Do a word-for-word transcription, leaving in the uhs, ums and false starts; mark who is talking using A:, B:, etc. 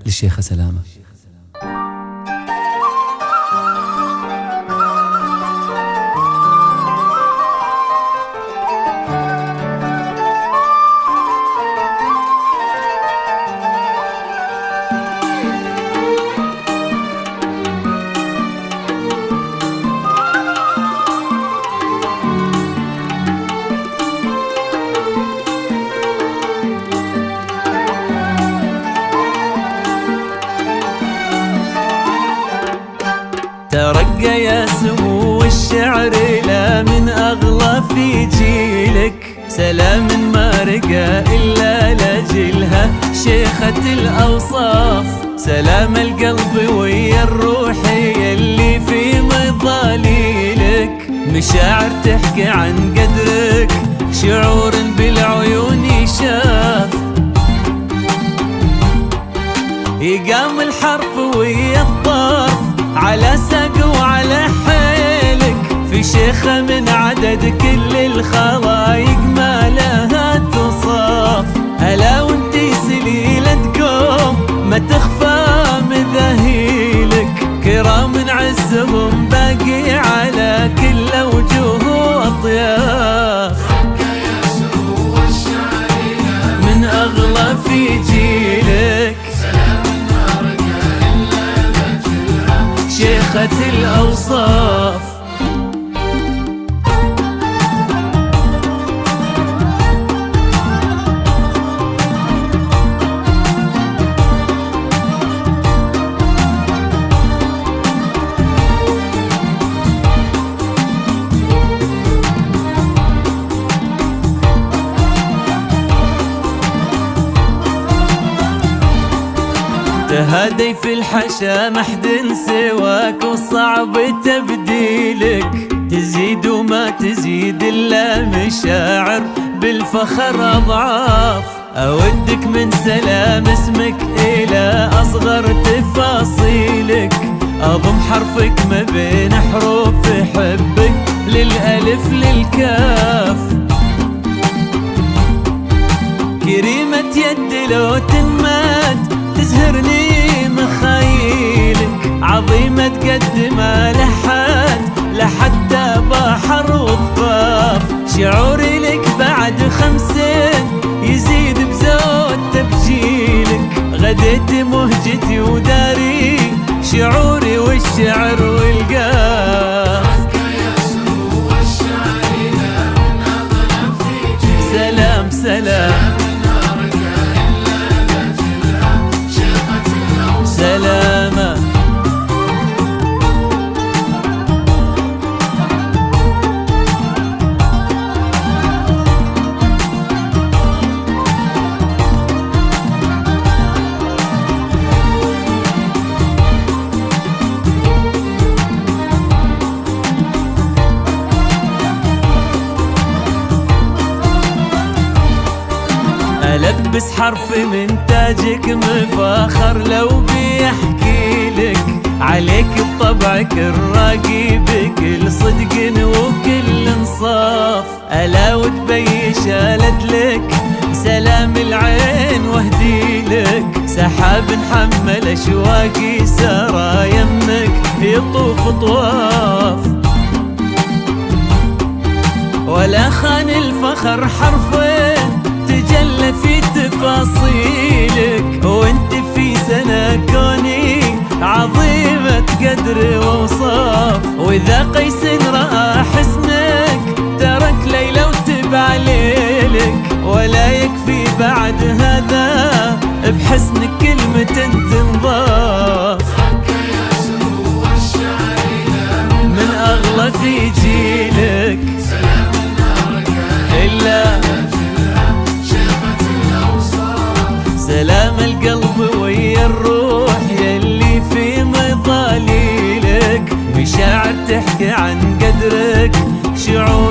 A: للشيخة سلامة.
B: ترقى يا سمو الشعر لا من أغلى في جيلك، سلام ما رقى إلا لجلها شيخة الأوصاف. سلام القلب ويا الروح يلي في مظاليلك، مشاعر تحكي عن قدرك شعور بالعيون يشاف. يقام الحرف ويا الطرف على ساق وعلى حيلك، في شيخة من عدد كل الخلايق ما لها تصاف. ألا وانتي سليلة قوم ما تخفى مذاهيلك، كرام عزهم باقي على كل وجوه وأطياف. من أغلى في جيلك شيخة الأوصاف. تهادي في الحشا محد سواك وصعب تبديلك، تزيد وما تزيد إلا مشاعر بالفخر أضعاف. أودك من سلام اسمك إلى أصغر تفاصيلك، أضم حرفك ما بين حروف حبك للألف للكاف. كريمة يد لو تنمد تزهرني مخايلك، عظيمة قد ما لحد لحتى بحر وضفاف. شعوري لك بعد خمسين يزيد بزود تبجيلك، غديت مهجتي وداري شعوري والشعر والقاف. سلام سلام سلامة. ألبس حرف من تاجك مفاخر لو بيحكي لك، عليك بطبعك الراقي بكل صدق وكل انصاف. ألا وتبي شالت لك سلام العين واهدي لك، سحاب حمل أشواقي سارى يمك يطوف طواف. ولا خان الفخر حرفين تجلى في تفاصيلك، وانت في سنة كوني عظيمة قدر ووصاف. واذا قيس رأى حسنك ترك ليلة وتبع ليلك، ولا يكفي بعد هذا بحسنك كلمة تنضاف. من أغلى في جيلك إلا سلام القلب ويا الروح يلي في مظاليلك، مشاعر تحكي عن قدرك شعور